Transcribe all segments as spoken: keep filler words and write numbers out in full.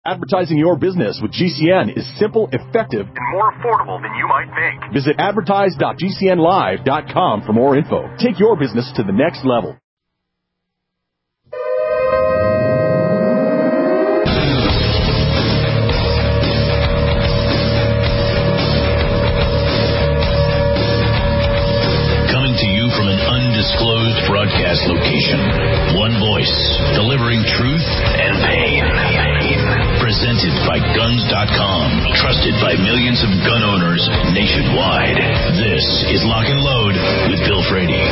Advertising your business with G C N is simple, effective, and more affordable than you might think. Visit advertise dot g c n live dot com for more info. Take your business to the next level. Coming to you from an undisclosed broadcast location. One voice, delivering truth and pain. Presented by guns dot com, trusted by millions of gun owners nationwide. This is Lock and Load with Bill Frady.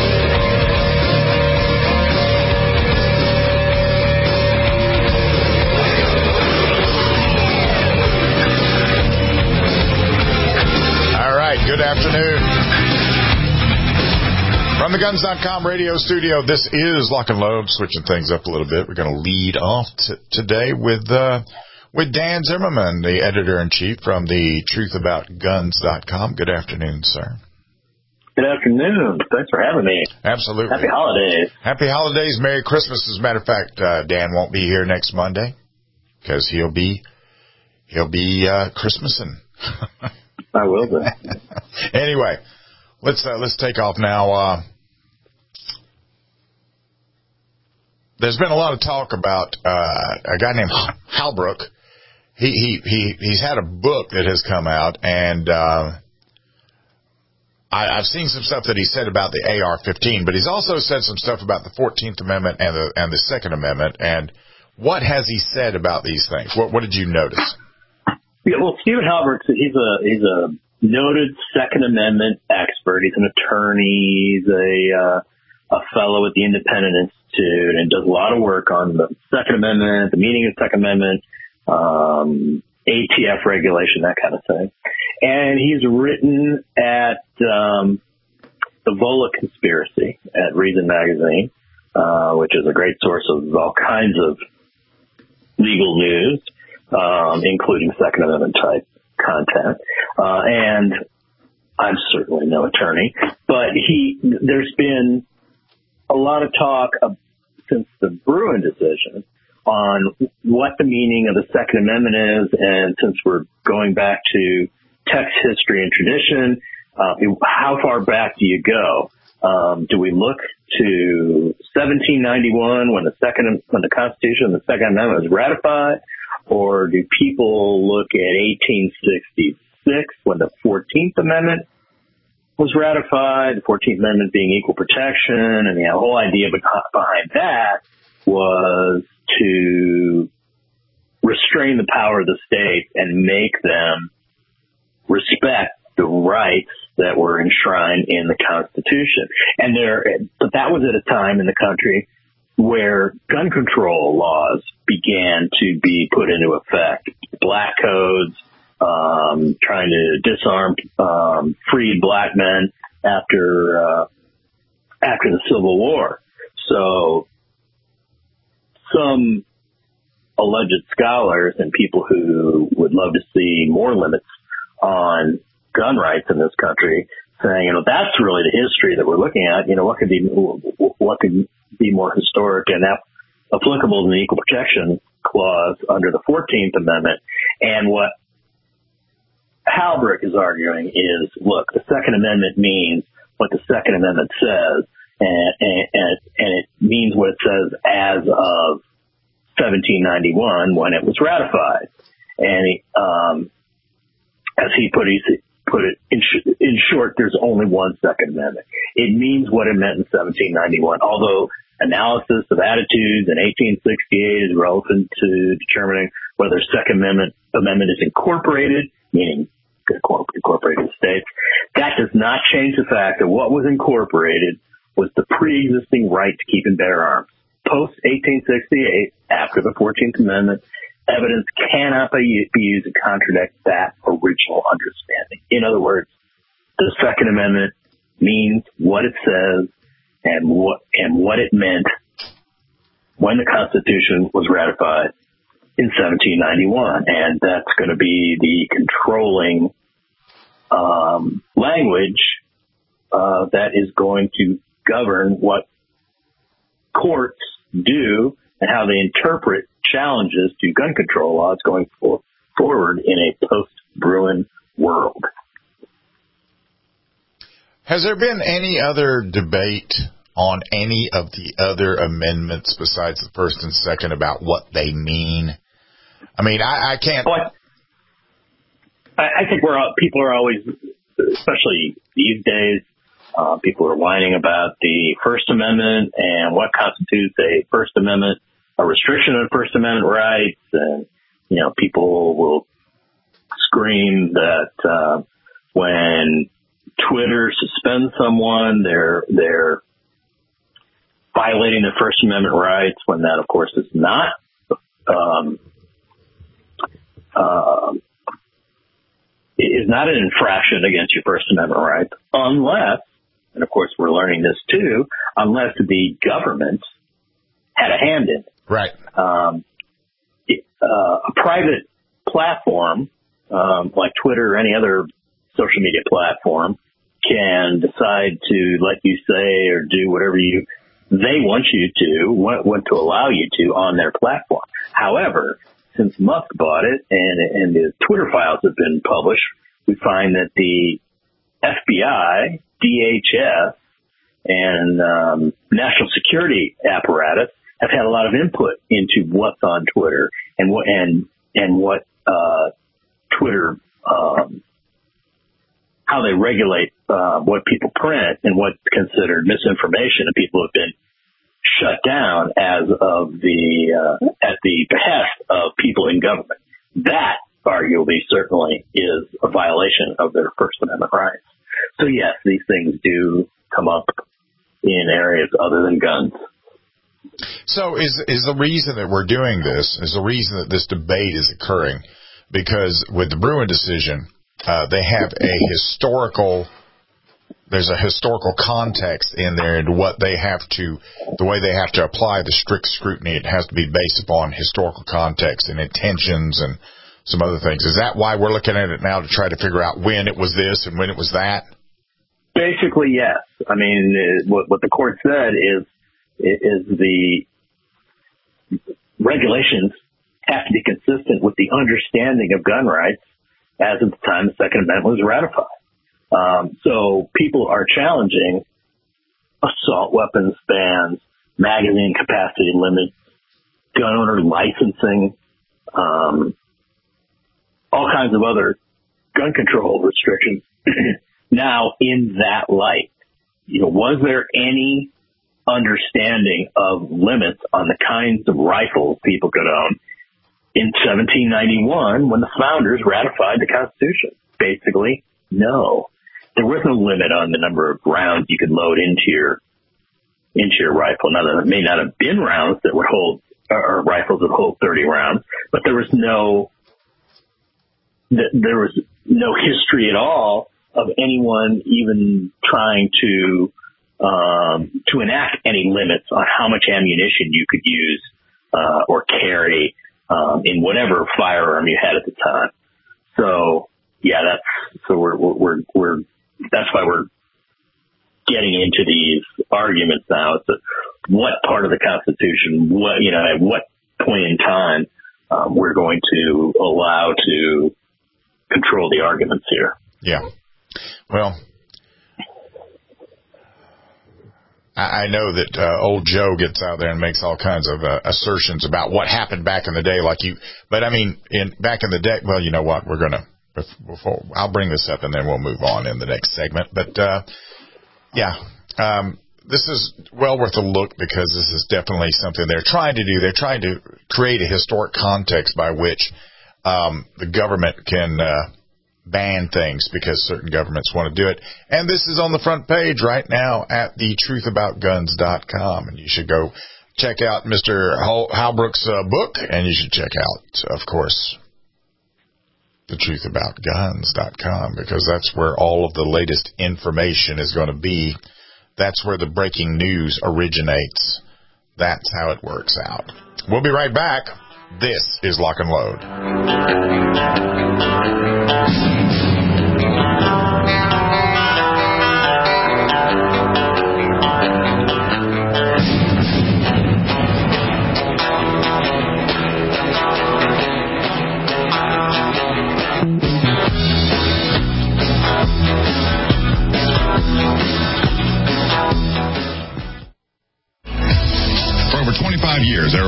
All right, good afternoon. From the guns dot com radio studio, this is Lock and Load, switching things up a little bit. We're going to lead off t- today with... Uh, With Dan Zimmerman, the editor-in-chief from the truth about guns dot com. Good afternoon, sir. Good afternoon. Thanks for having me. Absolutely. Happy holidays. Happy holidays. Merry Christmas. As a matter of fact, uh, Dan won't be here next Monday because he'll be he'll be uh, Christmasing. I will be. Anyway, let's uh, let's take off now. Uh, there's been a lot of talk about uh, a guy named Halbrook. He, he, he, he's had a book that has come out, and uh, I, I've seen some stuff that he said about the A R fifteen, but he's also said some stuff about the fourteenth Amendment and the and the Second Amendment. And what has he said about these things? What, what did you notice? Yeah, well, Stephen Halbrook, he's a he's a noted Second Amendment expert. He's an attorney. He's a uh, a fellow at the Independent Institute, and does a lot of work on the Second Amendment, the meaning of the Second Amendment. Um, A T F regulation, that kind of thing. And he's written at um, the Volokh Conspiracy at Reason Magazine, uh, which is a great source of all kinds of legal news, um, including Second Amendment type content. Uh, and I'm certainly no attorney, but he there's been a lot of talk uh, since the Bruen decision on what the meaning of the Second Amendment is, and since we're going back to text history and tradition, uh, how far back do you go? Um, do we look to seventeen ninety-one when the second, when the Constitution, the Second Amendment was ratified, or do people look at eighteen sixty-six when the fourteenth Amendment was ratified? The fourteenth Amendment being equal protection, and the whole idea behind that was to restrain the power of the state and make them respect the rights that were enshrined in the Constitution. And there, but that was at a time in the country where gun control laws began to be put into effect. Black codes, um, trying to disarm um, freed black men after uh, after the Civil War. So some alleged scholars and people who would love to see more limits on gun rights in this country saying, you know, that's really the history that we're looking at. You know, what could be what could be more historic and applicable than the Equal Protection Clause under the fourteenth Amendment? And what Halbrook is arguing is, look, the Second Amendment means what the Second Amendment says, and, and, and it means what it says as of seventeen ninety-one when it was ratified. And he, um, as he put it, put it in, sh- in short, there's only one Second Amendment. It means what it meant in seventeen ninety-one, although analysis of attitudes in eighteen sixty-eight is relevant to determining whether Second Amendment amendment is incorporated, meaning incorporated states. That does not change the fact that what was incorporated was the pre-existing right to keep and bear arms. Post eighteen sixty-eight, after the fourteenth Amendment, evidence cannot be used to contradict that original understanding. In other words, the Second Amendment means what it says and what and what it meant when the Constitution was ratified in seventeen ninety-one, and that's going to be the controlling um, language uh, that is going to govern what courts do and how they interpret challenges to gun control laws going for, forward in a post-Bruen world. Has there been any other debate on any of the other amendments besides the first and second about what they mean? I mean, I, I can't. Oh, I, I think we're all, people are always, especially these days, uh, people are whining about the First Amendment and what constitutes a First Amendment, a restriction of First Amendment rights, and you know, people will scream that uh, when Twitter suspends someone, they're they're violating their First Amendment rights, when that, of course, is not um, uh, is not an infraction against your First Amendment rights, unless, and of course we're learning this too, unless the government had a hand in it. Right. Um, it, uh, a private platform um, like Twitter or any other social media platform can decide to let you say or do whatever you they want you to, want, want to allow you to on their platform. However, since Musk bought it and, and the Twitter files have been published, we find that the F B I, D H S, and um, national security apparatus have had a lot of input into what's on Twitter and what and and what uh, Twitter um, how they regulate uh, what people print and what's considered misinformation, and people have been shut down as of the uh, at the behest of people in government. That arguably certainly is a violation of their First Amendment rights. So yes, these things do come up in areas other than guns. So is is the reason that we're doing this, is the reason that this debate is occurring, because with the Bruen decision, uh, they have a historical, there's a historical context in there, and what they have to, the way they have to apply the strict scrutiny, it has to be based upon historical context and intentions and some other things. Is that why we're looking at it now, to try to figure out when it was this and when it was that? Basically, yes. I mean, what, what the court said is, is the regulations have to be consistent with the understanding of gun rights as of the time the Second Amendment was ratified. Um, so people are challenging assault weapons bans, magazine capacity limits, gun owner licensing, um, all kinds of other gun control restrictions. Now, in that light, you know, was there any understanding of limits on the kinds of rifles people could own in seventeen ninety-one when the founders ratified the Constitution? Basically, no. There was no limit on the number of rounds you could load into your into your rifle. Now, there may not have been rounds that would hold, or rifles that hold thirty rounds, but there was no there was no history at all of anyone even trying to um, to enact any limits on how much ammunition you could use uh, or carry um, in whatever firearm you had at the time. So yeah, that's so we're we're we're that's why we're getting into these arguments now. It's a, what part of the Constitution, what you know, at what point in time um, we're going to allow to control the arguments here. Yeah. Well, I know that uh, old Joe gets out there and makes all kinds of uh, assertions about what happened back in the day, like you. But I mean, in back in the day, well, you know what? We're gonna before I'll bring this up and then we'll move on in the next segment. But uh, yeah, um, this is well worth a look, because this is definitely something they're trying to do. They're trying to create a historic context by which um, the government can Uh, ban things because certain governments want to do it. And this is on the front page right now at the truth about guns dot com. And you should go check out Mister Halbrook's uh, book, and you should check out, of course, the truth about guns dot com, because that's where all of the latest information is going to be. That's where the breaking news originates. That's how it works out. We'll be right back. This is Lock and Load.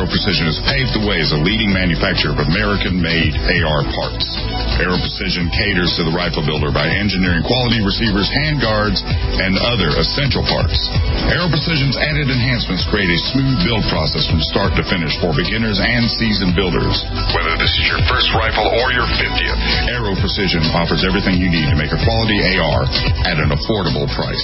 Aero Precision has paved the way as a leading manufacturer of American-made A R parts. Aero Precision caters to the rifle builder by engineering quality receivers, handguards, and other essential parts. Aero Precision's added enhancements create a smooth build process from start to finish for beginners and seasoned builders. Whether this is your first rifle or your fiftieth, Aero Precision offers everything you need to make a quality A R at an affordable price.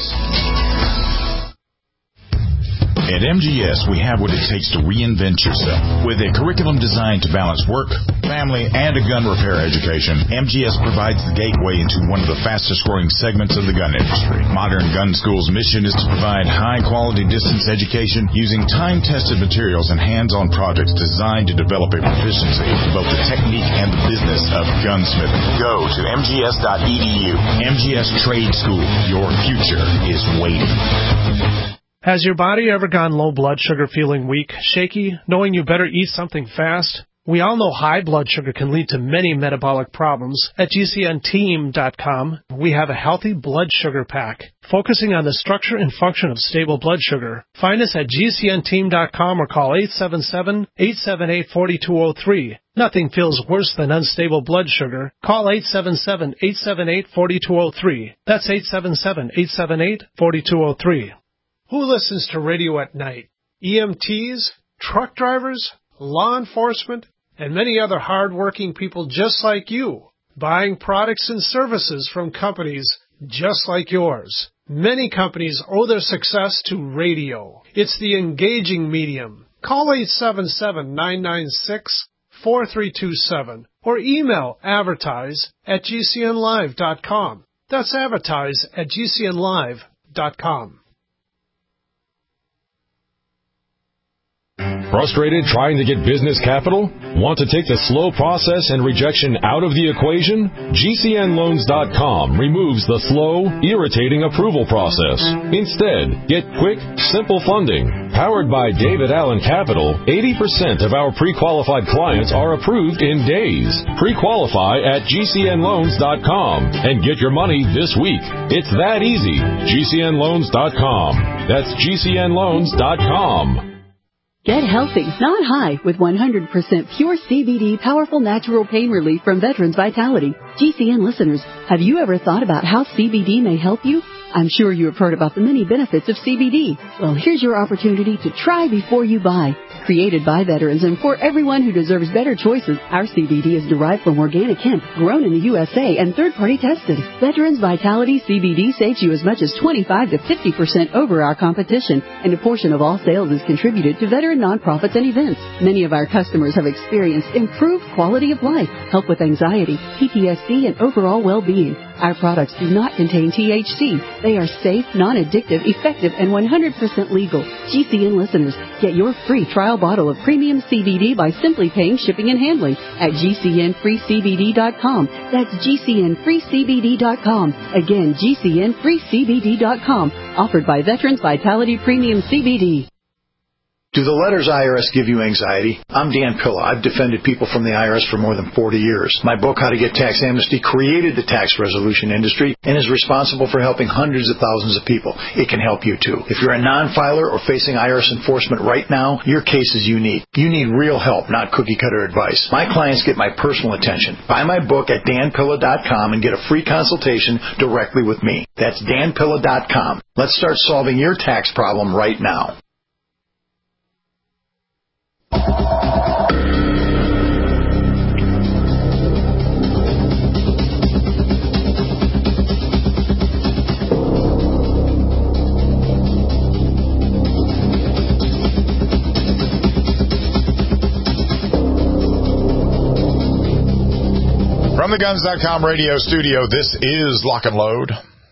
At M G S, we have what it takes to reinvent yourself. With a curriculum designed to balance work, family, and a gun repair education, M G S provides the gateway into one of the fastest-growing segments of the gun industry. Modern Gun School's mission is to provide high-quality distance education using time-tested materials and hands-on projects designed to develop a proficiency in both the technique and the business of gunsmithing. Go to M G S dot E D U. M G S Trade School. Your future is waiting. Has your body ever gone low blood sugar, feeling weak, shaky, knowing you better eat something fast? We all know high blood sugar can lead to many metabolic problems. At G C N team dot com, we have a healthy blood sugar pack, focusing on the structure and function of stable blood sugar. Find us at G C N team dot com or call eight seven seven, eight seven eight, four two zero three. Nothing feels worse than unstable blood sugar. Call eight seven seven, eight seven eight, four two zero three. That's eight seven seven, eight seven eight, four two zero three. Who listens to radio at night? E M Ts, truck drivers, law enforcement, and many other hard-working people just like you, buying products and services from companies just like yours. Many companies owe their success to radio. It's the engaging medium. Call eight seven seven, nine nine six, four three two seven or email advertise at G C N live dot com. That's advertise at G C N live dot com. Frustrated trying to get business capital? Want to take the slow process and rejection out of the equation? G C N loans dot com removes the slow, irritating approval process. Instead, get quick, simple funding. Powered by David Allen Capital, eighty percent of our pre-qualified clients are approved in days. Pre-qualify at G C N loans dot com and get your money this week. It's that easy. G C N loans dot com. That's G C N loans dot com. Get healthy, not high, with one hundred percent pure C B D powerful natural pain relief from Veterans Vitality. G C N listeners, have you ever thought about how C B D may help you? I'm sure you have heard about the many benefits of C B D. Well, here's your opportunity to try before you buy. Created by veterans and for everyone who deserves better choices, our C B D is derived from organic hemp, grown in the U S A and third-party tested. Veterans Vitality C B D saves you as much as twenty-five to fifty percent over our competition, and a portion of all sales is contributed to veteran nonprofits and events. Many of our customers have experienced improved quality of life, help with anxiety, P T S D, and overall well-being. Our products do not contain T H C. They are safe, non-addictive, effective, and one hundred percent legal. G C N listeners, get your free trial bottle of premium C B D by simply paying shipping and handling at G C N free C B D dot com. That's G C N free C B D dot com. Again, G C N free C B D dot com. Offered by Veterans Vitality Premium C B D. Do the letters I R S give you anxiety? I'm Dan Pilla. I've defended people from the I R S for more than forty years. My book, How to Get Tax Amnesty, created the tax resolution industry and is responsible for helping hundreds of thousands of people. It can help you, too. If you're a non-filer or facing I R S enforcement right now, your case is unique. You need real help, not cookie-cutter advice. My clients get my personal attention. Buy my book at Dan Pilla dot com and get a free consultation directly with me. That's Dan Pilla dot com. Let's start solving your tax problem right now. From the Guns dot com radio studio, this is Lock and Load.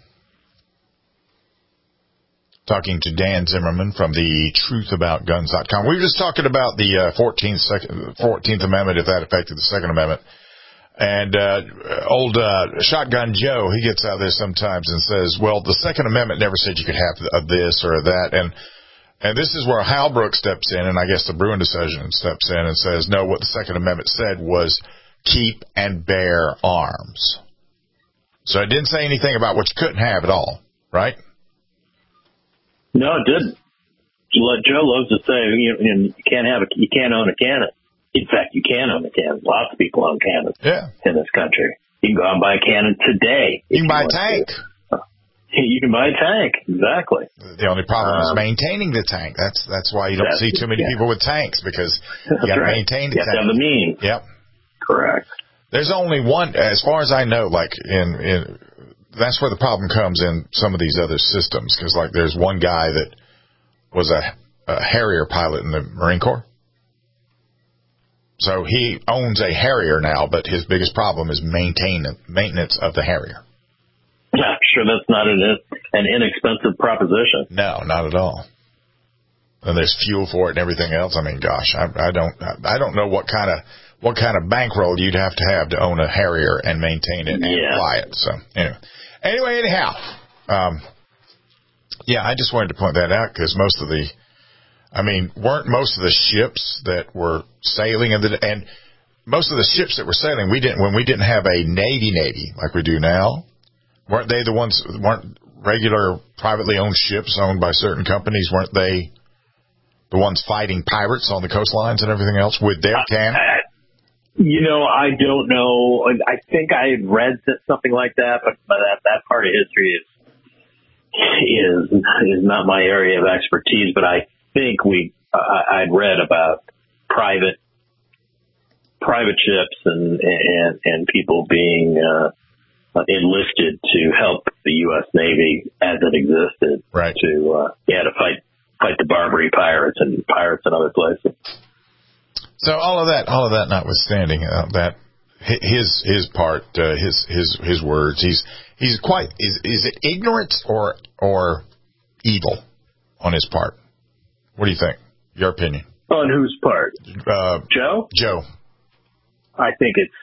Talking to Dan Zimmerman from the Truth About Guns dot com. We were just talking about the uh, fourteenth, second, fourteenth Amendment, if that affected the Second Amendment. And uh, old uh, Shotgun Joe, he gets out there sometimes and says, well, the Second Amendment never said you could have this or that. And and this is where Halbrook steps in, and I guess the Bruin decision steps in and says, no, what the Second Amendment said was keep and bear arms. So it didn't say anything about what you couldn't have at all, right? No, it didn't. Joe loves to say, you know, you can't have a, you can't own a cannon. In fact, you can own a cannon. Lots of people own cannons yeah. in this country. You can go out and buy a cannon today. You can buy a tank. To. You can buy a tank, exactly. The only problem um, is maintaining the tank. That's that's why you don't see too many yeah. people with tanks, because you got to right. maintain the you tank. You have to have the means. Yep. Correct. There's only one, as far as I know, like in, in that's where the problem comes in some of these other systems, because like there's one guy that was a, a Harrier pilot in the Marine Corps. So he owns a Harrier now, but his biggest problem is maintain maintenance of the Harrier. I'm sure that's not an, an inexpensive proposition. No, not at all. And there's fuel for it and everything else. I mean, gosh, I, I don't, I don't know what kind of, what kind of bankroll you'd have to have to own a Harrier and maintain it and yeah. fly it. So anyway, anyway, anyhow, um, yeah, I just wanted to point that out because most of the, I mean, weren't most of the ships that were sailing and the, and most of the ships that were sailing, we didn't, when we didn't have a Navy Navy like we do now, weren't they the ones, weren't regular privately owned ships owned by certain companies, weren't they the ones fighting pirates on the coastlines and everything else with their cannon? Uh, you know, I don't know. I think I had read something like that, but that, that part of history is, is, is not my area of expertise, but I think we, uh, I'd read about private, private ships and, and, and people being, uh, enlisted to help the U S Navy as it existed, right? To uh, yeah, to fight fight the Barbary pirates and pirates in other places. So all of that, all of that, notwithstanding uh, that his his part, uh, his his his words, he's he's quite is is it ignorant or or evil on his part? What do you think? Your opinion? On whose part? Uh, Joe. Joe. I think it's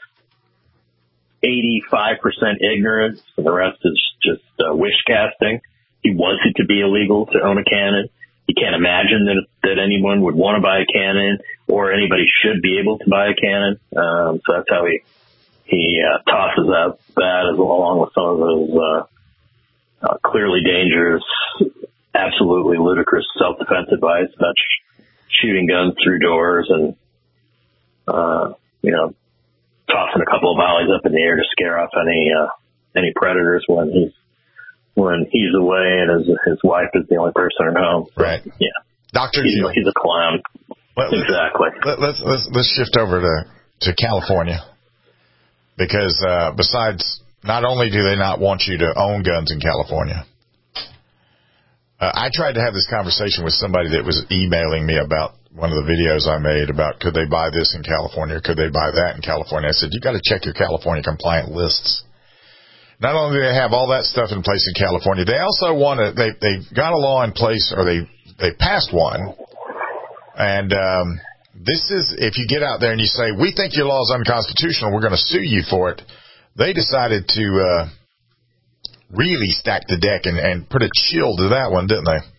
eighty-five percent ignorance, and the rest is just uh, wish casting. He wants it to be illegal to own a cannon. He can't imagine that that anyone would want to buy a cannon, or anybody should be able to buy a cannon. Um, so that's how he he uh, tosses out that, as along with some of those uh, uh, clearly dangerous, absolutely ludicrous self-defense advice about sh- shooting guns through doors and uh, you know. tossing a couple of volleys up in the air to scare off any uh, any predators when he's when he's away and his his wife is the only person at home. Right. Yeah. Doctor He's, Jill. he's a clown. Let, exactly. Let, let's let's let's shift over to to California, because uh, besides, not only do they not want you to own guns in California, uh, I tried to have this conversation with somebody that was emailing me about one of the videos I made about could they buy this in California, could they buy that in California. I said, you got to check your California compliant lists. Not only do they have all that stuff in place in California, they also want to, they, they've got a law in place, or they, they passed one. And, um, this is, if you get out there and you say, we think your law is unconstitutional, we're going to sue you for it. They decided to, uh, really stack the deck and, and put a chill to that one, didn't they?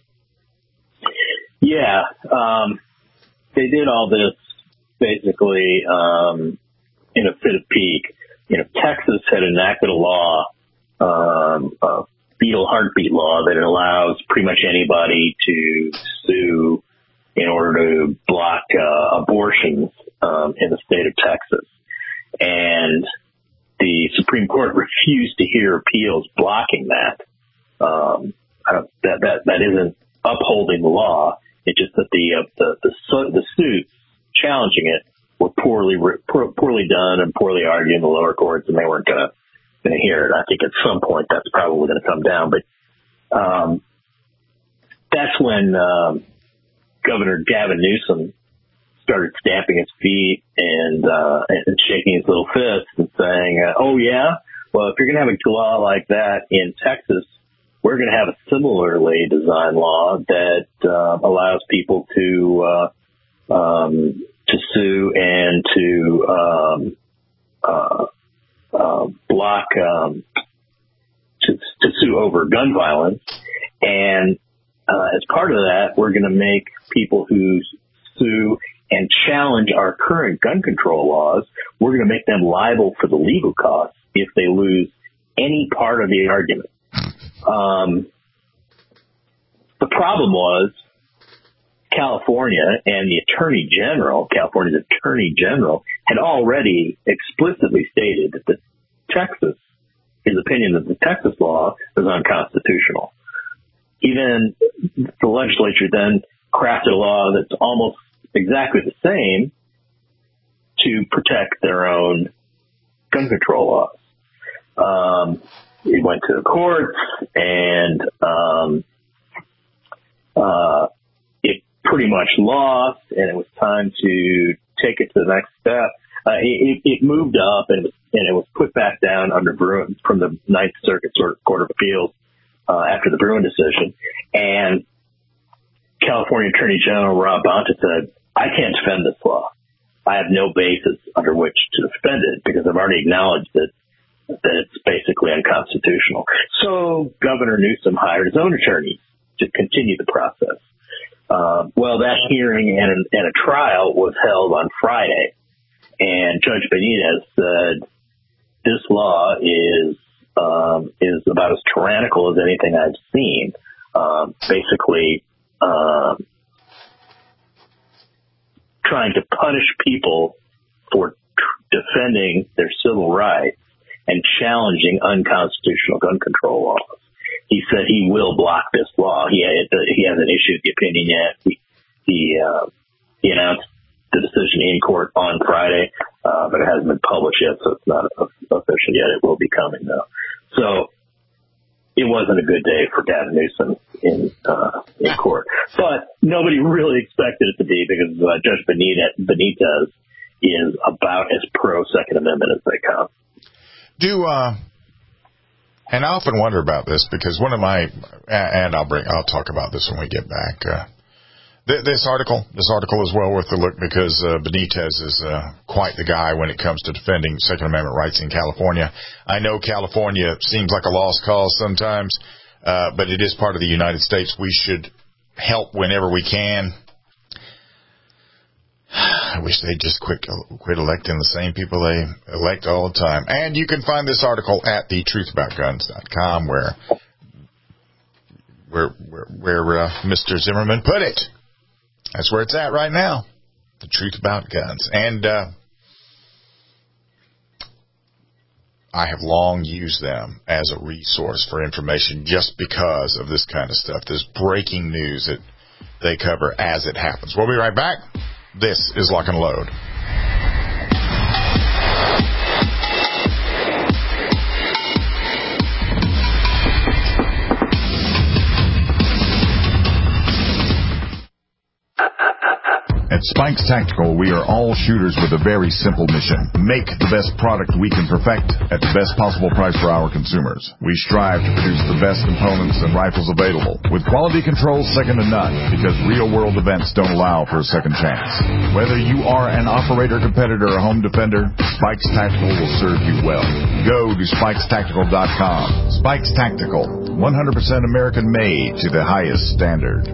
Yeah. Um, They did all this basically um, in a fit of pique. You know, Texas had enacted a law, um, a fetal heartbeat law, that allows pretty much anybody to sue in order to block uh, abortions um, in the state of Texas. And the Supreme Court refused to hear appeals blocking that. Um, I don't, that that that isn't upholding the law. It's just that the, uh, the, the, the suits challenging it were poorly, poorly done and poorly argued in the lower courts, and they weren't gonna, gonna hear it. I think at some point that's probably gonna come down, but, um, that's when, um, Governor Gavin Newsom started stamping his feet and, uh, and shaking his little fist and saying, uh, oh yeah, well, if you're gonna have a law like that in Texas, we're going to have a similarly designed law that uh, allows people to uh, um, to sue and to um, uh, uh, block um, to, to sue over gun violence. And uh, as part of that, we're going to make people who sue and challenge our current gun control laws, we're going to make them liable for the legal costs if they lose any part of the argument. Um, the problem was California and the Attorney General, California's Attorney General, had already explicitly stated that the Texas, his opinion that the Texas law is unconstitutional. Even the legislature then crafted a law that's almost exactly the same to protect their own gun control laws. Um, it went to the courts, and um, uh, it pretty much lost, and it was time to take it to the next step. Uh, it, it moved up, and it, was, and it was put back down under Bruen from the Ninth Circuit Court of Appeals uh, after the Bruen decision. And California Attorney General Rob Bonta said, I can't defend this law. I have no basis under which to defend it because I've already acknowledged that, that it's basically unconstitutional. So Governor Newsom hired his own attorneys to continue the process. Uh, well, that hearing and, and a trial was held on Friday, and Judge Benitez said this law is um, is about as tyrannical as anything I've seen. Um, basically, um, trying to punish people for tr- defending their civil rights and challenging unconstitutional gun control laws. He said he will block this law. He he hasn't issued the opinion yet. He he, uh, he announced the decision in court on Friday, uh, but it hasn't been published yet, so it's not official yet. It will be coming though. So it wasn't a good day for Gavin Newsom in uh, in court, but nobody really expected it to be because uh, Judge Benitez, Benitez is about as pro Second Amendment as they come. Do uh, and I often wonder about this because one of my and I'll bring I'll talk about this when we get back. Uh, th- this article, this article is well worth a look because uh, Benitez is uh, quite the guy when it comes to defending Second Amendment rights in California. I know California seems like a lost cause sometimes, uh, but it is part of the United States. We should help whenever we can. I wish they'd just quit, quit electing the same people they elect all the time. And you can find this article at the truth about guns dot com where where where, where uh, Mister Zimmerman put it. That's where it's at right now. The Truth About Guns. And uh, I have long used them as a resource for information just because of this kind of stuff, this breaking news that they cover as it happens. We'll be right back. This is Lock and Load. At Spikes Tactical, we are all shooters with a very simple mission. Make the best product we can perfect at the best possible price for our consumers. We strive to produce the best components and rifles available, with quality controls second to none, because real-world events don't allow for a second chance. Whether you are an operator, competitor, or home defender, Spikes Tactical will serve you well. Go to spikes tactical dot com. Spikes Tactical, one hundred percent American-made to the highest standard.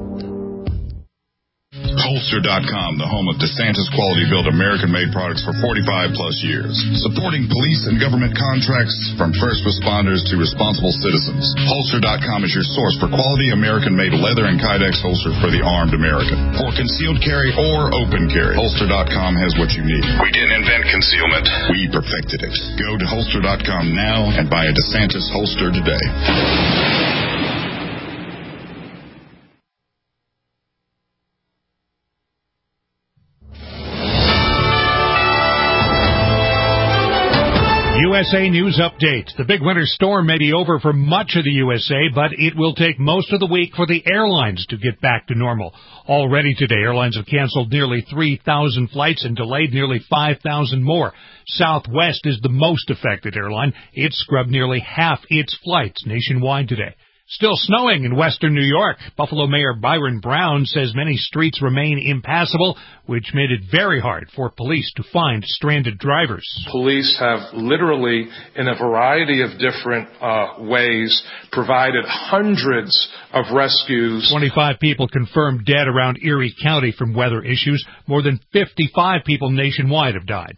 Holster dot com, the home of DeSantis quality-built American-made products for forty-five plus years. Supporting police and government contracts from first responders to responsible citizens. Holster dot com is your source for quality American-made leather and Kydex holsters for the armed American. For concealed carry or open carry, Holster dot com has what you need. We didn't invent concealment. We perfected it. Go to Holster dot com now and buy a DeSantis holster today. U S A News Update. The big winter storm may be over for much of the U S A, but it will take most of the week for the airlines to get back to normal. Already today, airlines have canceled nearly three thousand flights and delayed nearly five thousand more. Southwest is the most affected airline. It scrubbed nearly half its flights nationwide today. Still snowing in western New York. Buffalo Mayor Byron Brown says many streets remain impassable, which made it very hard for police to find stranded drivers. Police have literally, in a variety of different uh, ways, provided hundreds of rescues. twenty-five people confirmed dead around Erie County from weather issues. More than fifty-five people nationwide have died.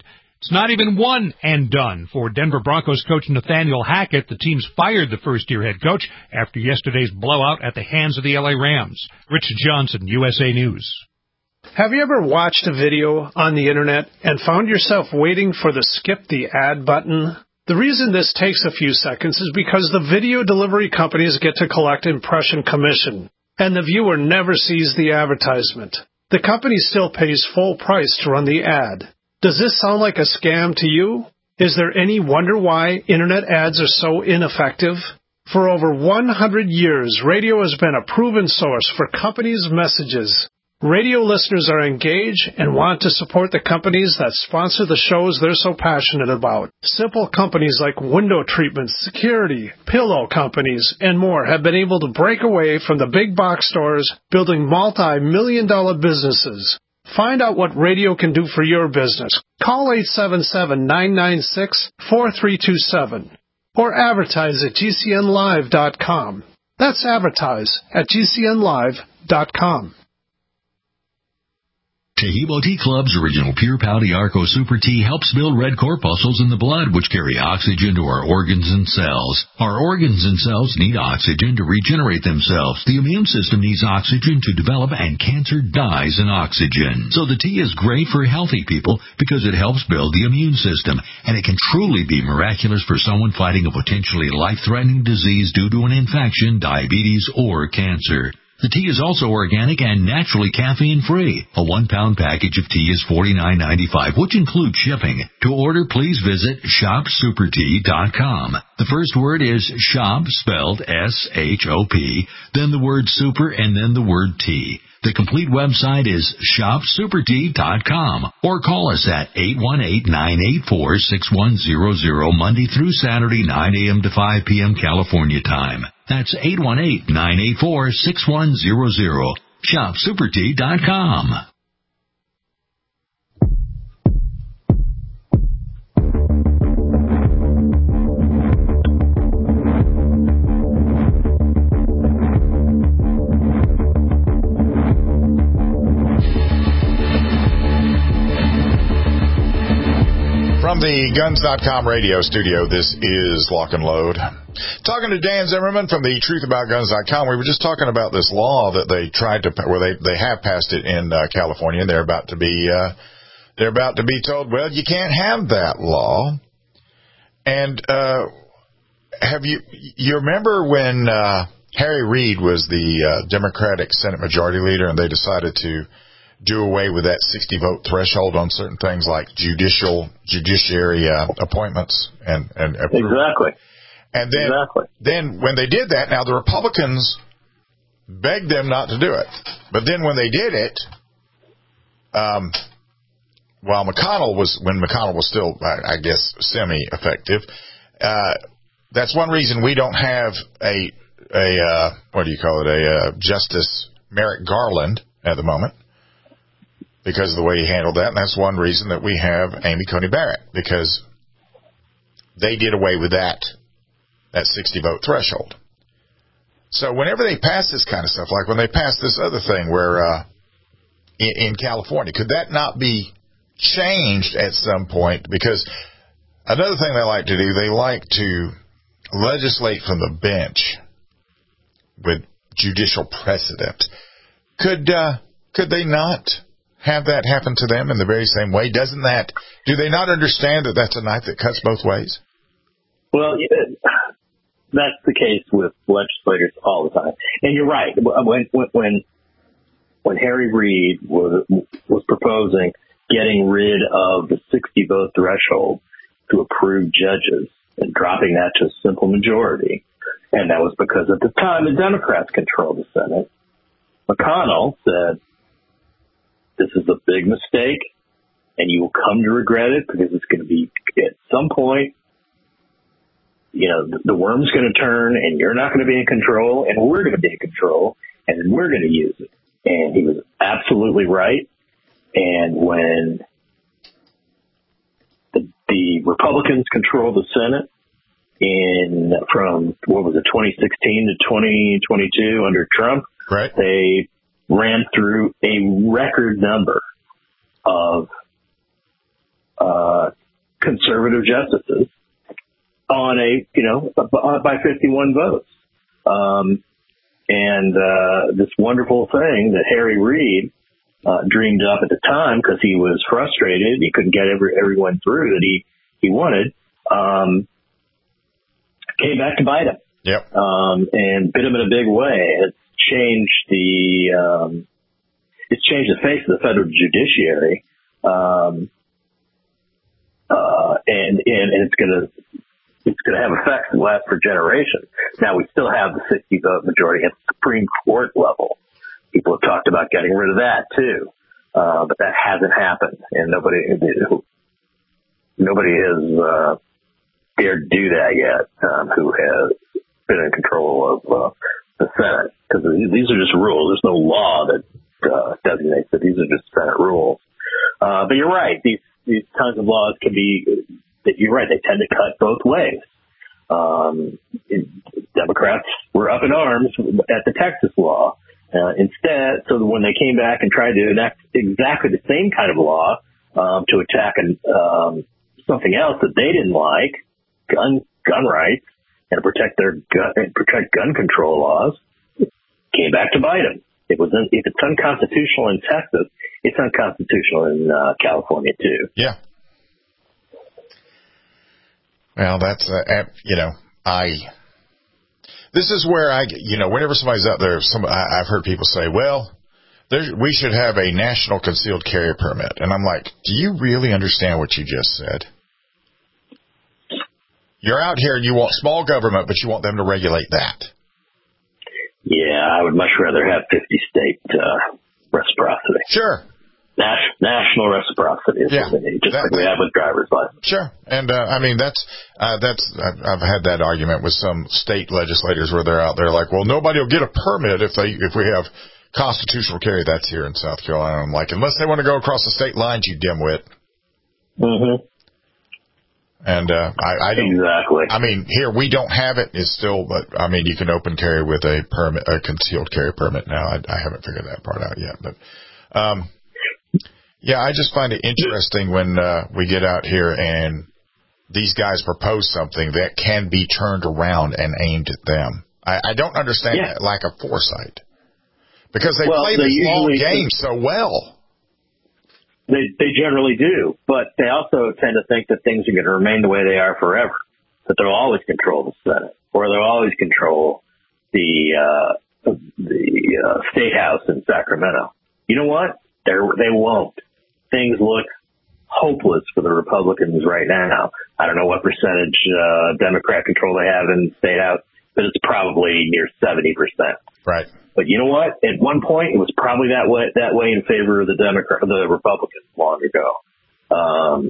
It's not even one and done for Denver Broncos coach Nathaniel Hackett. The team's fired the first-year head coach after yesterday's blowout at the hands of the L A Rams. Richard Johnson, U S A News. Have you ever watched a video on the internet and found yourself waiting for the skip the ad button? The reason this takes a few seconds is because the video delivery companies get to collect impression commission, and the viewer never sees the advertisement. The company still pays full price to run the ad. Does this sound like a scam to you? Is there any wonder why internet ads are so ineffective? For over one hundred years, radio has been a proven source for companies' messages. Radio listeners are engaged and want to support the companies that sponsor the shows they're so passionate about. Simple companies like window treatments, security, pillow companies, and more have been able to break away from the big box stores, building multi-million dollar businesses. Find out what radio can do for your business. Call eight seven seven, nine nine six, four three two seven or advertise at G C N live dot com. That's advertise at G C N live dot com. Taheebo Tea Club's original Pure Pouty Arco Super Tea helps build red corpuscles in the blood, which carry oxygen to our organs and cells. Our organs and cells need oxygen to regenerate themselves. The immune system needs oxygen to develop, and cancer dies in oxygen. So the tea is great for healthy people because it helps build the immune system, and it can truly be miraculous for someone fighting a potentially life-threatening disease due to an infection, diabetes, or cancer. The tea is also organic and naturally caffeine-free. A one-pound package of tea is forty-nine ninety-five, which includes shipping. To order, please visit shop super tea dot com. The first word is shop, spelled S H O P, then the word super, and then the word tea. The complete website is shop super tea dot com, or call us at eight one eight, nine eight four, six one zero zero Monday through Saturday, nine a.m. to five p.m. California time. That's eight one eight, nine eight four, six one zero zero. shop super tea dot com. From the Guns dot com radio studio, this is Lock and Load. Talking to Dan Zimmerman from the Truth About Guns dot com. We were just talking about this law that they tried to, where they, they have passed it in uh, California, and they're about to be, uh, they're about to be told, well, you can't have that law. And, uh, have you, you remember when, uh, Harry Reid was the, uh, Democratic Senate Majority Leader, and they decided to do away with that sixty vote threshold on certain things like judicial, judiciary, uh, appointments and, and, exactly. And then, exactly. then when they did that, now the Republicans begged them not to do it. But then when they did it, um, while McConnell was, when McConnell was still, I guess, semi-effective, uh, that's one reason we don't have a, a, uh, what do you call it, a, uh, Justice Merrick Garland at the moment, because of the way he handled that. And that's one reason that we have Amy Coney Barrett, because they did away with that. That sixty vote threshold. So whenever they pass this kind of stuff, like when they passed this other thing where uh, in, in California, could that not be changed at some point? Because another thing they like to do, they like to legislate from the bench with judicial precedent. Could uh, could they not have that happen to them in the very same way? Doesn't that, do they not understand that that's a knife that cuts both ways? Well, yeah, that's the case with legislators all the time. And you're right. When when when Harry Reid was was proposing getting rid of the sixty vote threshold to approve judges and dropping that to a simple majority, and that was because at the time the Democrats controlled the Senate, McConnell said, this is a big mistake, and you will come to regret it because it's going to be at some point, you know, the, the worm's going to turn and you're not going to be in control and we're going to be in control and we're going to use it. And he was absolutely right. And when the, the Republicans controlled the Senate in from, what was it, twenty sixteen to twenty twenty-two under Trump, right, they ran through a record number of uh, conservative justices on a, you know, by fifty-one votes. Um, and uh, this wonderful thing that Harry Reid uh, dreamed up at the time because he was frustrated. He couldn't get every, everyone through that he, he wanted, um, came back to bite him. Yep. Um, and bit him in a big way. It's changed the, um, it's changed the face of the federal judiciary. Um, uh, and, and, and it's going to, it's going to have effects that last for generations. Now, we still have the sixty vote majority at the Supreme Court level. People have talked about getting rid of that too. Uh, but that hasn't happened, and nobody, nobody has, uh, dared do that yet, um, who has been in control of, uh, the Senate. Because these are just rules. There's no law that, uh, designates that. These are just Senate rules. Uh, but you're right. These, these kinds of laws can be, you're right. They tend to cut both ways. Um, Democrats were up in arms at the Texas law. Uh, instead, so that when they came back and tried to enact exactly the same kind of law, um, to attack an, um, something else that they didn't like, gun, gun rights, and protect their gun, and protect gun control laws, came back to bite them. It was, if it's unconstitutional in Texas, it's unconstitutional in uh, California too. Yeah. Well, that's uh, you know, I. This is where I, you know, whenever somebody's out there, some I, I've heard people say, well, there, we should have a national concealed carry permit, and I'm like, do you really understand what you just said? You're out here and you want small government, but you want them to regulate that. Yeah, I would much rather have fifty state uh, reciprocity. Sure. Nas- national reciprocity is yeah, what they need, just that, like we have with driver's license. Sure. And, uh, I mean, that's, uh, that's, I've, I've had that argument with some state legislators where they're out there like, well, nobody will get a permit if they, if we have constitutional carry. That's here in South Carolina. I'm like, unless they want to go across the state lines, you dimwit. Mm-hmm. And, uh, I, I don't, exactly. I mean, here we don't have it. It's still, but I mean, you can open carry with a permit, a concealed carry permit now. I, I haven't figured that part out yet, but, um, yeah, I just find it interesting when uh, we get out here and these guys propose something that can be turned around and aimed at them. I, I don't understand yeah. that lack of foresight because they well, play they this long usually, game so well. They they generally do, but they also tend to think that things are going to remain the way they are forever, that they'll always control the Senate or they'll always control the uh, the uh, State House in Sacramento. You know what? They're, they won't. Things look hopeless for the Republicans right now. I don't know what percentage uh, Democrat control they have in the State House, but it's probably near seventy percent. Right. But you know what? At one point, it was probably that way that way in favor of the Democrat, the Republicans long ago. Um,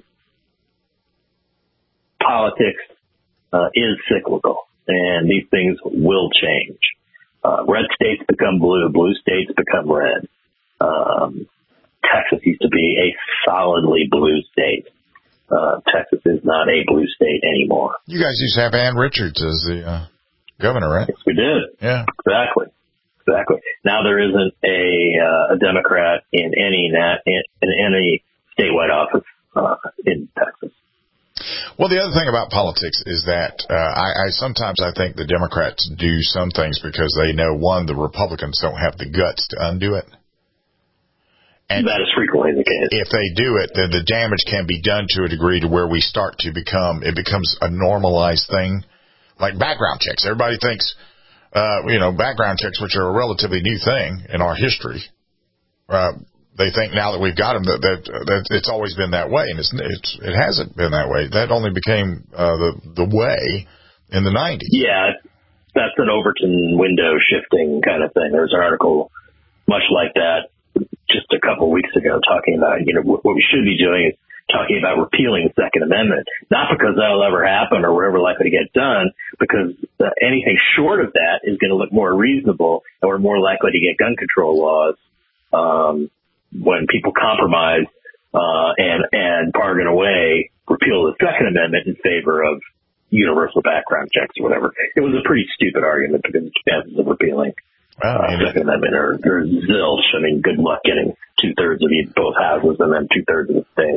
politics uh, is cyclical, and these things will change. Uh, red states become blue, blue states become red. Um, Texas used to be a solidly blue state. Uh, Texas is not a blue state anymore. You guys used to have Ann Richards as the uh, governor, right? Yes, we did. Yeah. Exactly. Exactly. Now there isn't a, uh, a Democrat in any nat- in, in any statewide office uh, in Texas. Well, the other thing about politics is that uh, I, I sometimes I think the Democrats do some things because they know, one, the Republicans don't have the guts to undo it. And that is frequently the case. If they do it, then the damage can be done to a degree to where we start to become, it becomes a normalized thing, like background checks. Everybody thinks, uh, you know, background checks, which are a relatively new thing in our history, uh, they think now that we've got them that, that, that it's always been that way, and it's, it's it hasn't been that way. That only became uh, the the way in the nineties. Yeah, that's an Overton window shifting kind of thing. There's an article much like that just a couple of weeks ago talking about, you know, what we should be doing is talking about repealing the Second Amendment, not because that'll ever happen or we're ever likely to get done, because uh, anything short of that is going to look more reasonable and we're more likely to get gun control laws um, when people compromise uh, and, and bargain away, repeal the Second Amendment in favor of universal background checks or whatever. It was a pretty stupid argument because the chances of repealing Well, I mean, uh, Second Amendment are, are zilch. I mean, good luck getting two thirds of both houses and then two thirds of the state.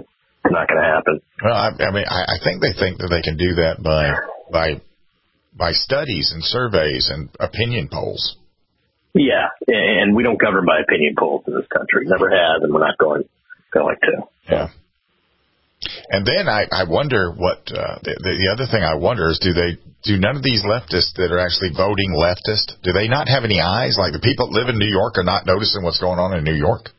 It's not going to happen. Well, I, I mean, I, I think they think that they can do that by by by studies and surveys and opinion polls. Yeah, and we don't govern by opinion polls in this country. Never have, and we're not going going to. Yeah. And then I, I wonder what uh, the, the other thing I wonder is do they do none of these leftists that are actually voting leftist, do they not have any eyes? Like the people that live in New York are not noticing what's going on in New York?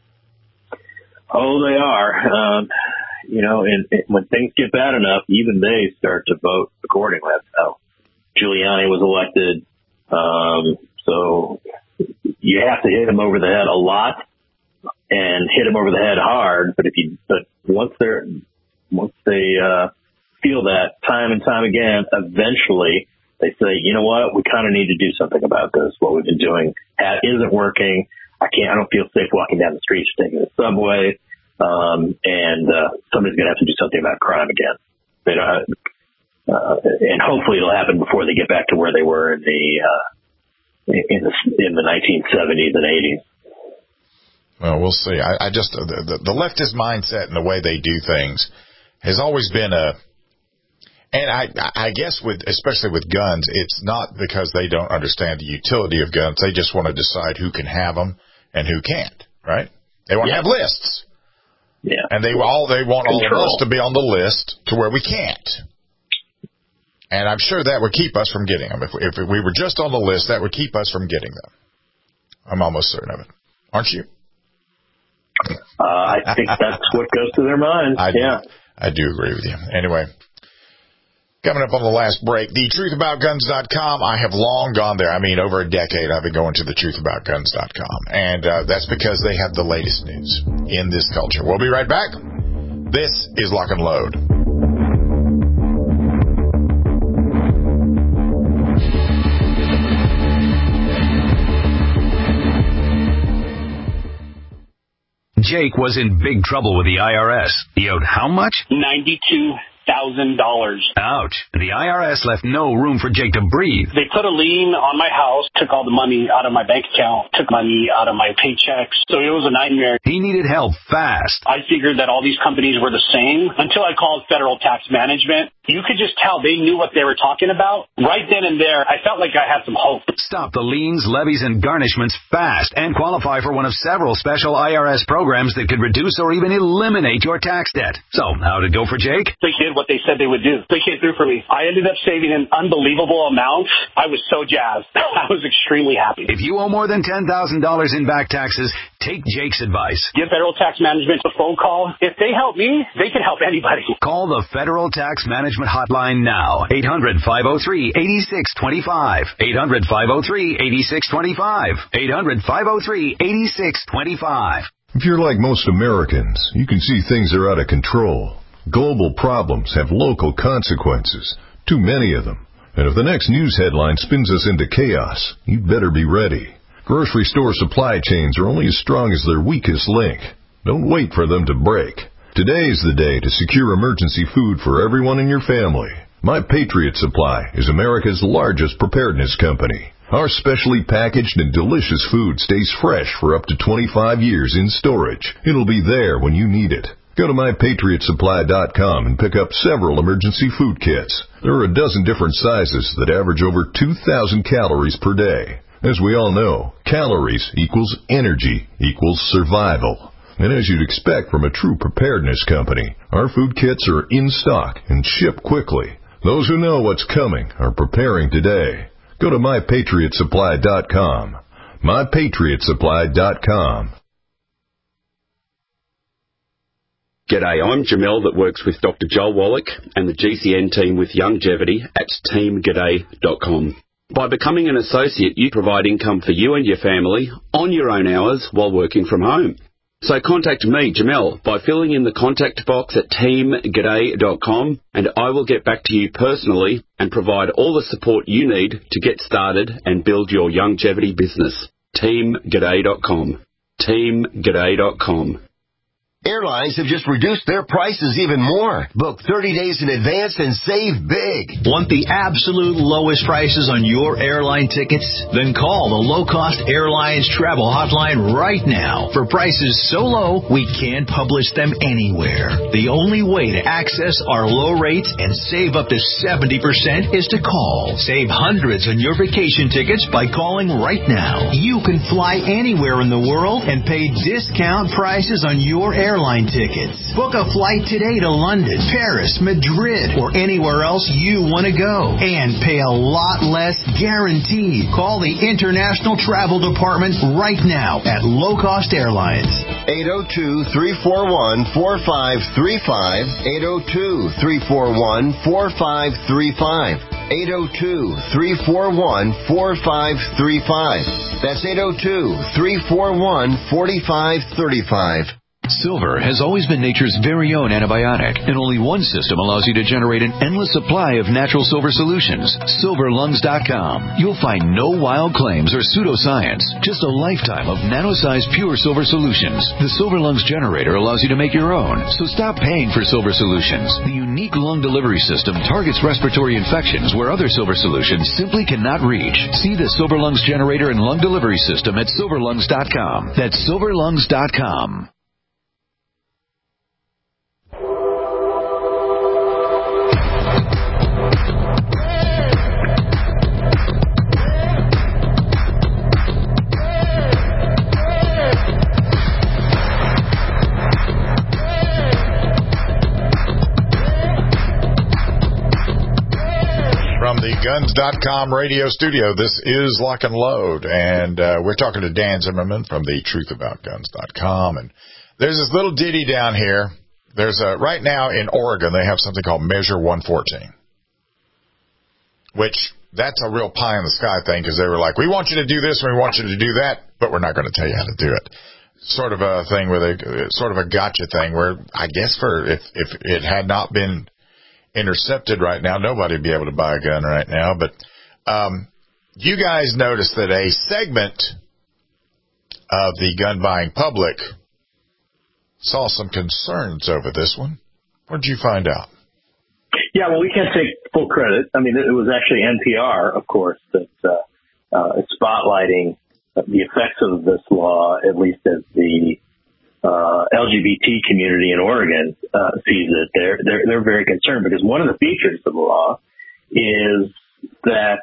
Oh, they are. Um, you know, and, and when things get bad enough, even they start to vote accordingly. That's how Giuliani was elected. Um, so you have to hit him over the head a lot and hit him over the head hard. But if you, but once they're, once they uh, feel that time and time again, eventually they say, you know what, we kind of need to do something about this. What we've been doing isn't working. I can't. I don't feel safe walking down the streets, taking the subway, um, and uh, somebody's going to have to do something about crime again. They don't, uh, and hopefully it'll happen before they get back to where they were in the uh, in the in the nineteen seventies and eighties. Well, we'll see. I, I just the, the, the leftist mindset and the way they do things has always been a. And I, I guess with, especially with guns, it's not because they don't understand the utility of guns. They just want to decide who can have them and who can't, right? They want yeah. to have lists. Yeah. And they all, they want Control. all of us to be on the list to where we can't. And I'm sure that would keep us from getting them. If we, if we were just on the list, that would keep us from getting them. I'm almost certain of it. Aren't you? Uh, I think that's what goes through their minds. I, yeah. I do agree with you. Anyway. Coming up on the last break, the truth about guns dot com. I have long gone there. I mean, over a decade, I've been going to the truth about guns dot com. And uh, that's because they have the latest news in this culture. We'll be right back. This is Lock and Load. Jake was in big trouble with the I R S. He owed how much? ninety-two thousand dollars. Ouch. The I R S left no room for Jake to breathe. They put a lien on my house, took all the money out of my bank account, took money out of my paychecks. So it was a nightmare. He needed help fast. I figured that all these companies were the same until I called Federal Tax Management. You could just tell they knew what they were talking about. Right then and there, I felt like I had some hope. Stop the liens, levies, and garnishments fast and qualify for one of several special I R S programs that could reduce or even eliminate your tax debt. So, how'd it go for Jake? They did what they said they would do. They came through for me. I ended up saving an unbelievable amount. I was so jazzed. I was extremely happy. If you owe more than ten thousand dollars in back taxes, take Jake's advice. Give Federal Tax Management a phone call. If they help me, they can help anybody. Call the Federal Tax Management Hotline now. eight hundred, five oh three, eight six two five. eight hundred, five oh three, eight six two five. eight hundred, five oh three, eight six two five. If you're like most Americans, you can see things are out of control. Global problems have local consequences, too many of them. And if the next news headline spins us into chaos, you'd better be ready. Grocery store supply chains are only as strong as their weakest link. Don't wait for them to break. Today is the day to secure emergency food for everyone in your family. My Patriot Supply is America's largest preparedness company. Our specially packaged and delicious food stays fresh for up to twenty-five years in storage. It'll be there when you need it. Go to my patriot supply dot com and pick up several emergency food kits. There are a dozen different sizes that average over two thousand calories per day. As we all know, calories equals energy equals survival. And as you'd expect from a true preparedness company, our food kits are in stock and ship quickly. Those who know what's coming are preparing today. Go to my patriot supply dot com. my patriot supply dot com. G'day, I'm Jamel that works with Doctor Joel Wallach and the G C N team with Longevity at team g'day dot com. By becoming an associate, you provide income for you and your family on your own hours while working from home. So contact me, Jamel, by filling in the contact box at team g'day dot com, and I will get back to you personally and provide all the support you need to get started and build your longevity business. team g'day dot com. team g'day dot com. Airlines have just reduced their prices even more. Book thirty days in advance and save big. Want the absolute lowest prices on your airline tickets? Then call the Low Cost Airlines Travel Hotline right now for prices so low we can't publish them anywhere. The only way to access our low rates and save up to seventy percent is to call. Save hundreds on your vacation tickets by calling right now. You can fly anywhere in the world and pay discount prices on your airline Airline tickets. Book a flight today to London, Paris, Madrid, or anywhere else you want to go. And pay a lot less guaranteed. Call the International Travel Department right now at Low Cost Airlines. eight oh two, three four one, four five three five. eight oh two, three four one, four five three five. eight oh two, three four one, four five three five. That's eight oh two, three four one, four five three five. Silver has always been nature's very own antibiotic, and only one system allows you to generate an endless supply of natural silver solutions. silver lungs dot com. You'll find no wild claims or pseudoscience, just a lifetime of nano-sized pure silver solutions. The Silver Lungs generator allows you to make your own, so stop paying for silver solutions. The unique lung delivery system targets respiratory infections where other silver solutions simply cannot reach. See the Silver Lungs generator and lung delivery system at silver lungs dot com. That's silver lungs dot com. From the guns dot com radio studio, this is Lock and Load, and uh, we're talking to Dan Zimmerman from the truth about guns dot com. And there's this little ditty down here. There's a, right now in Oregon, they have something called Measure one fourteen, which that's a real pie in the sky thing, because they were like, we want you to do this and we want you to do that, but we're not going to tell you how to do it. Sort of a thing where they, sort of a gotcha thing where I guess for if, if it had not been intercepted right now, nobody would be able to buy a gun right now. But um, you guys noticed that a segment of the gun buying public saw some concerns over this one. Where'd you find out? Yeah, well, we can't take full credit. I mean, it was actually N P R, of course, that uh, uh, is spotlighting the effects of this law, at least as the Uh, L G B T community in Oregon uh, sees it. They're, they're they're very concerned because one of the features of the law is that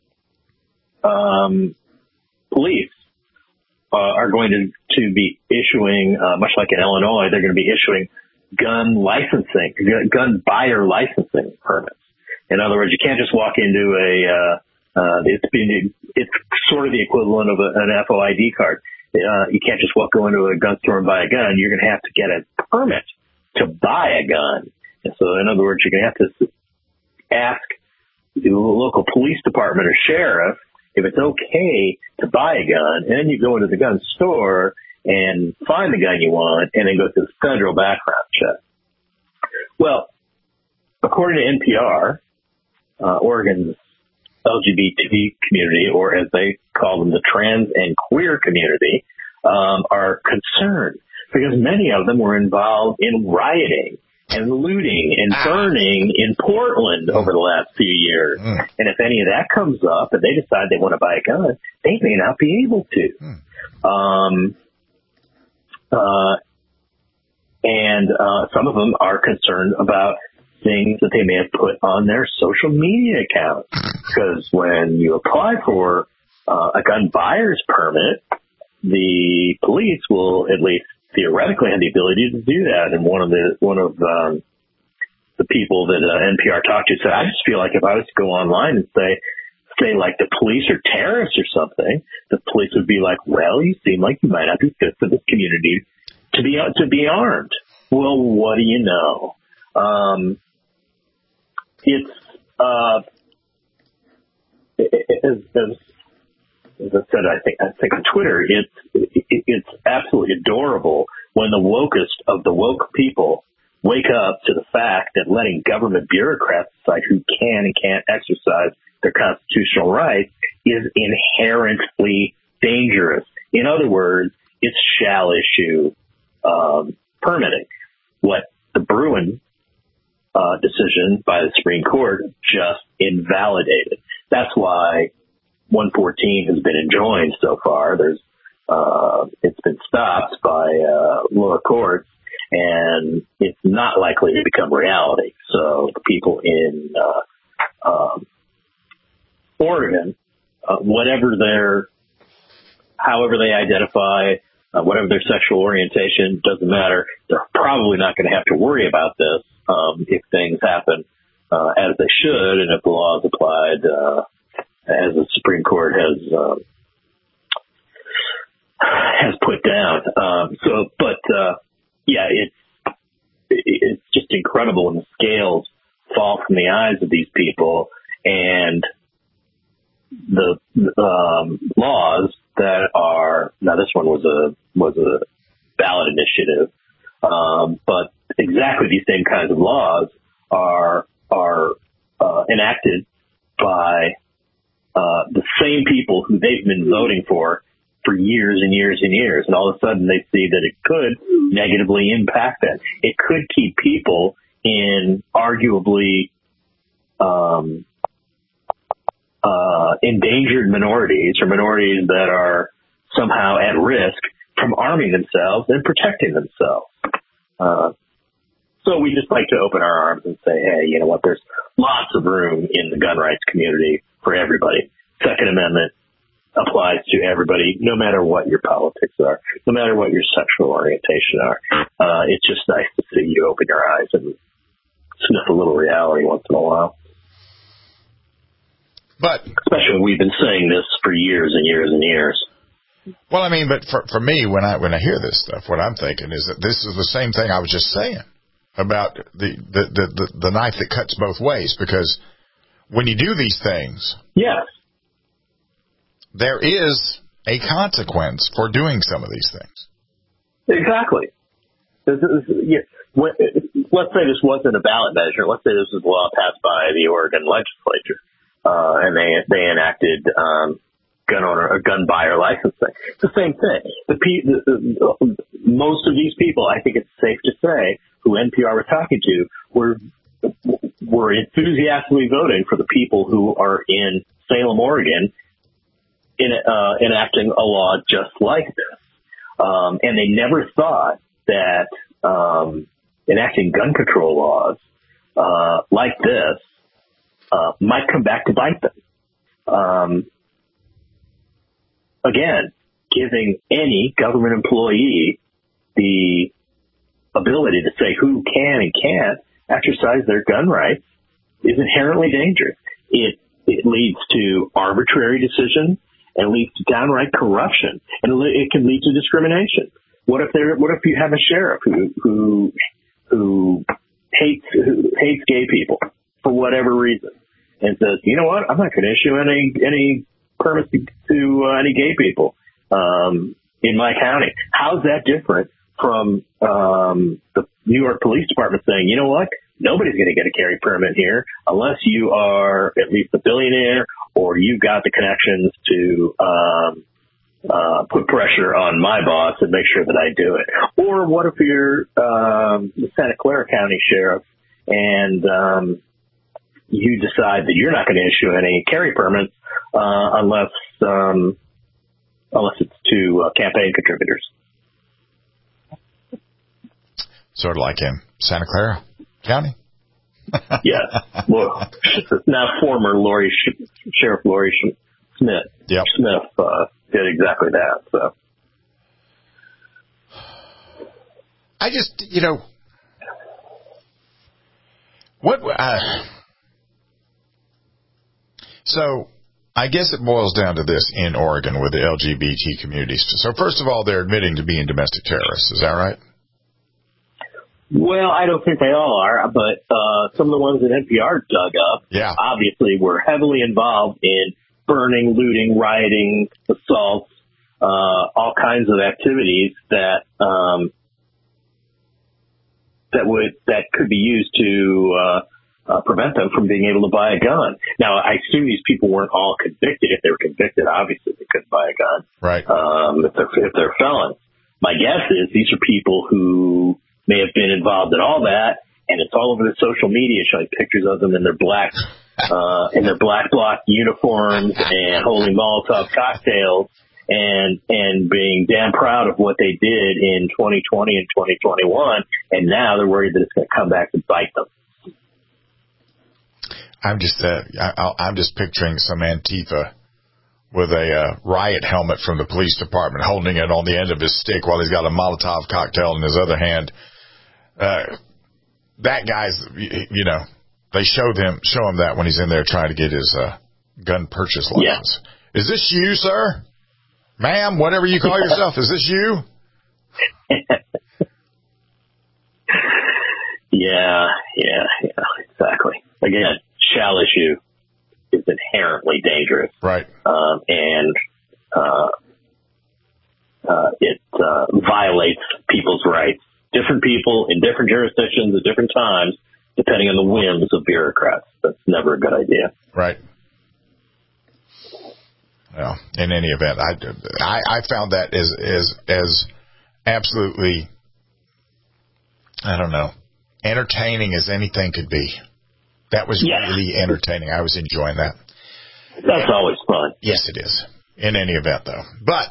um, police uh, are going to to be issuing, uh, much like in Illinois, they're going to be issuing gun licensing, gun buyer licensing permits. In other words, you can't just walk into a uh, uh, it's been, it's sort of the equivalent of a, an F O I D card. Uh, you can't just walk go into a gun store and buy a gun. You're going to have to get a permit to buy a gun. And so, in other words, you're going to have to ask the local police department or sheriff if it's okay to buy a gun. And then you go into the gun store and find the gun you want and then go through the federal background check. Well, according to N P R, uh, Oregon's L G B T community, or as they call them, the trans and queer community, um, are concerned because many of them were involved in rioting and looting and burning in Portland over the last few years. Mm. And if any of that comes up and they decide they want to buy a gun, they may not be able to. Mm. Um, uh, and uh, some of them are concerned about things that they may have put on their social media accounts. Because when you apply for uh, a gun buyer's permit, the police will at least theoretically have the ability to do that. And one of the one of um, the people that uh, N P R talked to said, I just feel like if I was to go online and say, say like the police are terrorists or something, the police would be like, well, you seem like you might not be fit for this community to be to be armed. Well, what do you know? Um, it's uh, as, as, as I said, I think I think on Twitter, it's it, it's absolutely adorable when the wokest of the woke people wake up to the fact that letting government bureaucrats decide who can and can't exercise their constitutional rights is inherently dangerous. In other words, it's shall issue um, permitting. What the Bruen uh, decision by the Supreme Court just invalidated. That's why one fourteen has been enjoined so far. There's uh, it's been stopped by uh, lower courts, and it's not likely to become reality. So the people in uh, um, Oregon, uh, whatever their, however they identify, uh, whatever their sexual orientation, doesn't matter. They're probably not going to have to worry about this um, if things happen uh, as they should, and if the law is applied uh, as the Supreme Court has um, has put down. Um, so, but uh, yeah, it's it's just incredible when the scales fall from the eyes of these people, and the um, laws that are, now this one was a was a ballot initiative, um, but exactly these same kinds of laws are are uh, enacted by uh, the same people who they've been voting for for years and years and years, and all of a sudden they see that it could negatively impact that. It could keep people in arguably um, uh, endangered minorities or minorities that are somehow at risk from arming themselves and protecting themselves. Uh, so we just like to open our arms and say, hey, you know what, there's lots of room in the gun rights community for everybody. Second Amendment applies to everybody, no matter what your politics are, no matter what your sexual orientation are. Uh, it's just nice to see you open your eyes and sniff a little reality once in a while. But especially when we've been saying this for years and years and years. Well, I mean, but for for me, when I when I hear this stuff, what I'm thinking is that this is the same thing I was just saying about the the the, the, the knife that cuts both ways. Because when you do these things, yes, there is a consequence for doing some of these things. Exactly. This is, yeah, when, let's say this wasn't a ballot measure. Let's say this was a law passed by the Oregon legislature, uh, and they they enacted um, gun owner or gun buyer licensing. It's the same thing. The, the, the most of these people, I think it's safe to say, who N P R was talking to, were were enthusiastically voting for the people who are in Salem, Oregon, in uh, enacting a law just like this. Um, and they never thought that um, enacting gun control laws uh, like this uh, might come back to bite them. Um, again, giving any government employee the ability to say who can and can't exercise their gun rights is inherently dangerous. It it leads to arbitrary decisions and leads to downright corruption, and it can lead to discrimination. What if there? What if you have a sheriff who who who hates who hates gay people for whatever reason, and says, you know what, I'm not going to issue any any permits to, to uh, any gay people um, in my county? How's that different from um, the New York Police Department saying, you know what, nobody's going to get a carry permit here unless you are at least a billionaire or you've got the connections to um, uh, put pressure on my boss and make sure that I do it. Or what if you're um, the Santa Clara County Sheriff and um, you decide that you're not going to issue any carry permits uh, unless um, unless it's to uh, campaign contributors. Sort of like in Santa Clara County? Yeah. Well, now former Lori Sh- Sheriff Lori Sh- Smith. Yep. Smith uh, did exactly that. So I just, you know, what? Uh, so I guess it boils down to this in Oregon with the L G B T communities. So first of all, they're admitting to being domestic terrorists. Is that right? Well, I don't think they all are, but uh, some of the ones that N P R dug up, yeah. obviously were heavily involved in burning, looting, rioting, assaults, uh, all kinds of activities that um, that would that could be used to uh, uh, prevent them from being able to buy a gun. Now, I assume these people weren't all convicted. If they were convicted, obviously they couldn't buy a gun. Right. Um, if they're if they're felons, my guess is these are people who may have been involved in all that, and it's all over the social media showing pictures of them in their black, uh, in their black bloc uniforms and holding Molotov cocktails and, and being damn proud of what they did in twenty twenty and twenty twenty-one. And now they're worried that it's going to come back to bite them. I'm just, uh, I, I'm just picturing some Antifa with a uh, riot helmet from the police department holding it on the end of his stick while he's got a Molotov cocktail in his other hand. Uh, that guy's, you know, they showed him, show him that when he's in there trying to get his uh, gun purchase license. Yeah. Is this you, sir? Ma'am, whatever you call yourself, is this you? yeah, yeah, yeah, exactly. Again, shall issue is inherently dangerous. Right. Um, and uh, uh, it uh, violates people's rights. Different people in different jurisdictions at different times, depending on the whims of bureaucrats. That's never a good idea. Right. Well, in any event, I, I, I found that as, as, as absolutely, I don't know, entertaining as anything could be. That was yeah. really entertaining. I was enjoying that. That's always fun. Yes, it is. In any event, though. But,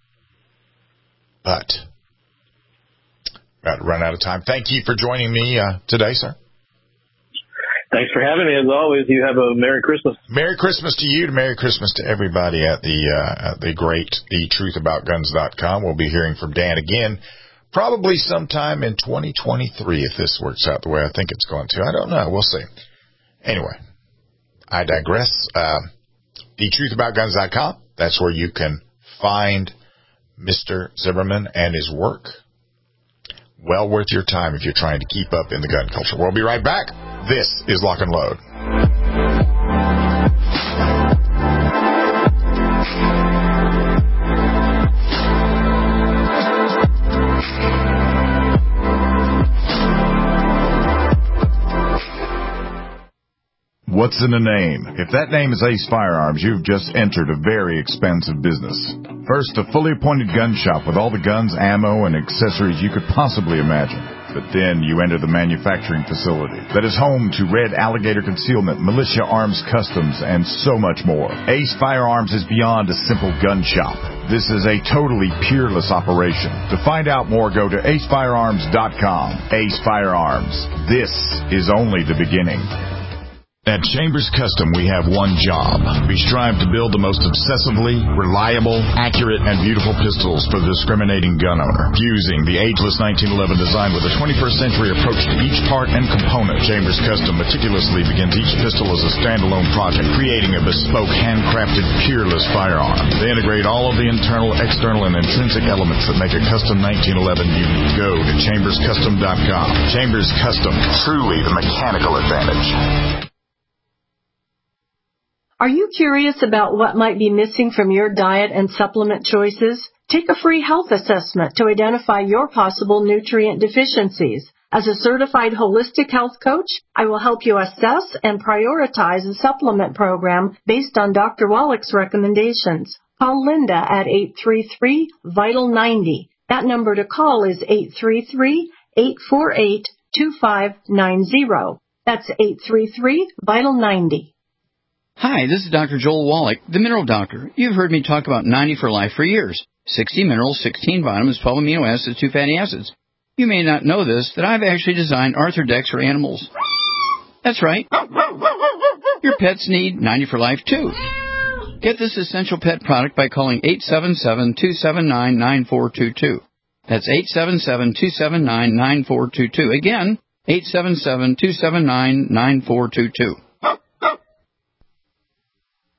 but, got to run out of time. Thank you for joining me uh, today, sir. Thanks for having me. As always, you have a Merry Christmas. Merry Christmas to you. Merry Christmas to everybody at the uh, at the great the truth about guns dot com. We'll be hearing from Dan again, probably sometime in twenty twenty-three if this works out the way I think it's going to. I don't know. We'll see. Anyway, I digress. Uh, the truth about guns dot com. That's where you can find Mister Zimmerman and his work. Well worth your time if you're trying to keep up in the gun culture. We'll be right back. This is Lock and Load. What's in a name? If that name is Ace Firearms, you've just entered a very expensive business. First, a fully appointed gun shop with all the guns, ammo, and accessories you could possibly imagine. But then you enter the manufacturing facility that is home to Red Alligator Concealment, Militia Arms Customs, and so much more. Ace Firearms is beyond a simple gun shop. This is a totally peerless operation. To find out more, go to ace firearms dot com. Ace Firearms. This is only the beginning. At Chambers Custom, we have one job. We strive to build the most obsessively reliable, accurate, and beautiful pistols for the discriminating gun owner. Fusing the ageless nineteen eleven design with a twenty-first century approach to each part and component, Chambers Custom meticulously begins each pistol as a standalone project, creating a bespoke, handcrafted, peerless firearm. They integrate all of the internal, external, and intrinsic elements that make a custom nineteen eleven unique. Go to chambers custom dot com. Chambers Custom, truly the mechanical advantage. Are you curious about what might be missing from your diet and supplement choices? Take a free health assessment to identify your possible nutrient deficiencies. As a certified holistic health coach, I will help you assess and prioritize a supplement program based on Doctor Wallach's recommendations. Call Linda at eight three three, vital ninety. That number to call is eight three three, eight four eight, two five nine zero. That's eight three three, vital ninety. Hi, this is Doctor Joel Wallach, the Mineral Doctor. You've heard me talk about ninety for Life for years. sixty minerals, sixteen vitamins, twelve amino acids, two fatty acids. You may not know this, that I've actually designed Arthrodex for animals. That's right. Your pets need ninety for Life, too. Get this essential pet product by calling eight seven seven, two seven nine, nine four two two. That's eight seven seven, two seven nine, nine four two two. Again, eight seven seven, two seven nine, nine four two two.